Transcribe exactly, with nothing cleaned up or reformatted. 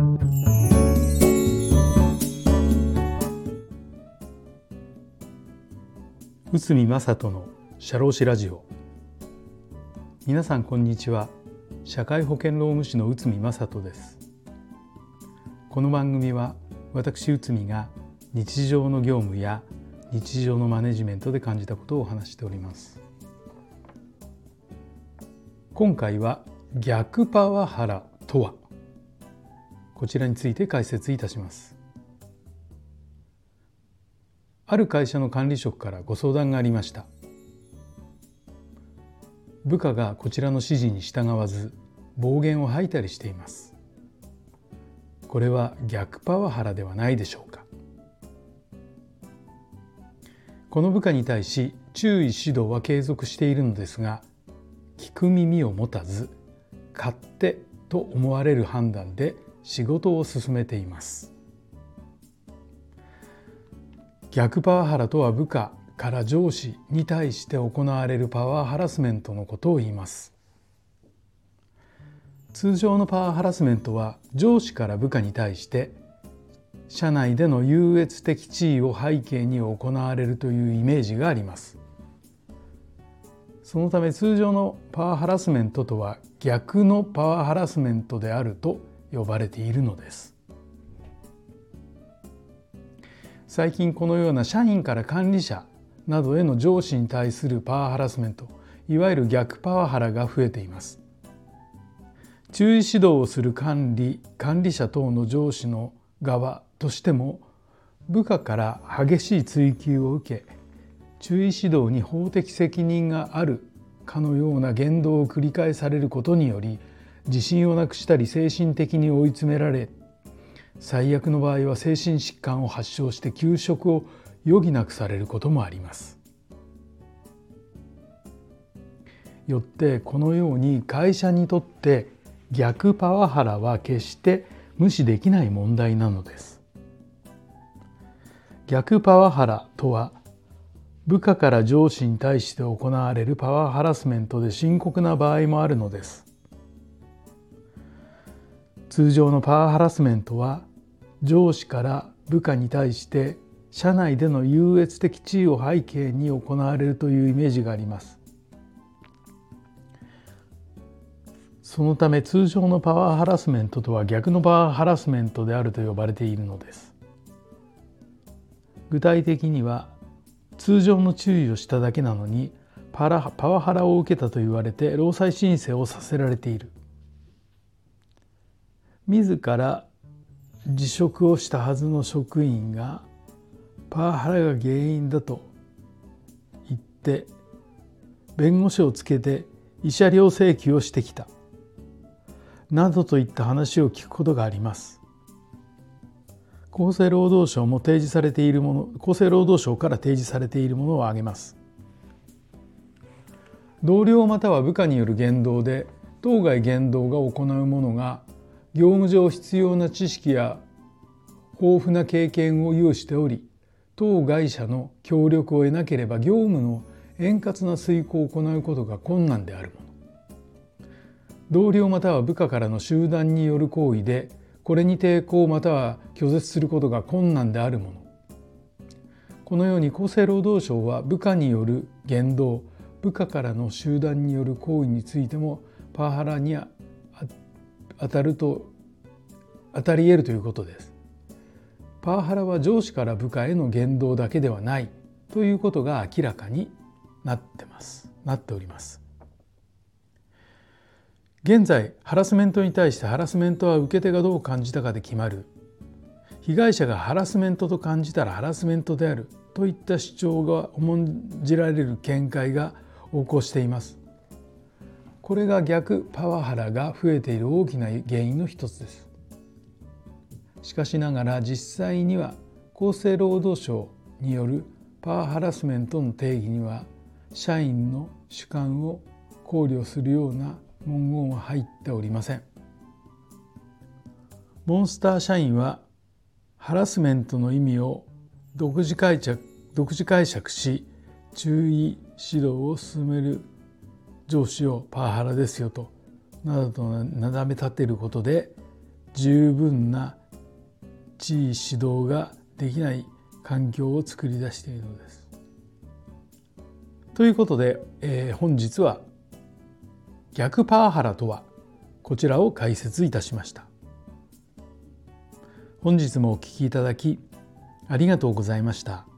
内海正人の社労士ラジオ。皆さんこんにちは。社会保険労務士の内海正人です。この番組は私内海が日常の業務や日常のマネジメントで感じたことを話しております。今回は逆パワハラとは、こちらについて解説いたします。ある会社の管理職からご相談がありました。部下がこちらの指示に従わず暴言を吐いたりしています。これは逆パワハラではないでしょうか。この部下に対し注意指導は継続しているのですが、聞く耳を持たず勝手と思われる判断で仕事を進めています。逆パワハラとは部下から上司に対して行われるパワーハラスメントのことを言います。通常のパワーハラスメントは上司から部下に対して社内での優越的地位を背景に行われるというイメージがあります。そのため通常のパワーハラスメントとは逆のパワーハラスメントであると呼ばれているのです。最近このような社員から管理者などへの上司に対するパワーハラスメント、いわゆる逆パワハラが増えています。注意指導をする管理、管理者等の上司の側としても、部下から激しい追及を受け、注意指導に法的責任があるかのような言動を繰り返されることにより、自信をなくしたり精神的に追い詰められ、最悪の場合は精神疾患を発症して休職を余儀なくされることもあります。よってこのように会社にとって逆パワハラは決して無視できない問題なのです。逆パワハラとは、部下から上司に対して行われるパワーハラスメントで深刻な場合もあるのです。通常のパワーハラスメントは上司から部下に対して社内での優越的地位を背景に行われるというイメージがあります。そのため通常のパワーハラスメントとは逆のパワーハラスメントであると呼ばれているのです。具体的には、通常の注意をしただけなのにパラパワハラを受けたと言われて労災申請をさせられている。自ら辞職をしたはずの職員がパワハラが原因だと言って弁護士をつけて慰謝料請求をしてきたなどといった話を聞くことがあります。厚生労働省も提示されているもの、厚生労働省から提示されているものを挙げます。同僚または部下による言動で当該言動が行うものが業務上必要な知識や豊富な経験を有しており、当該者の協力を得なければ業務の円滑な遂行を行うことが困難であるもの。同僚または部下からの集団による行為で、これに抵抗または拒絶することが困難であるもの。このように厚生労働省は部下による言動、部下からの集団による行為についてもパワハラに当たると当たり得るということです。パワハラは上司から部下への言動だけではないということが明らかになってます。なっております。現在、ハラスメントに対してハラスメントは受け手がどう感じたかで決まる。被害者がハラスメントと感じたらハラスメントであるといった主張が重んじられる見解が横行しています。これが逆パワハラが増えている大きな原因の一つです。しかしながら実際には厚生労働省によるパワーハラスメントの定義には社員の主観を考慮するような文言は入っておりません。モンスター社員はハラスメントの意味を独自解釈、独自解釈し注意指導を進める上司をパワハラですよとなどとなだめ立てることで十分な地位指導ができない環境を作り出しているのです。ということで、えー、本日は逆パワハラとは、こちらを解説いたしました。本日もお聞きいただきありがとうございました。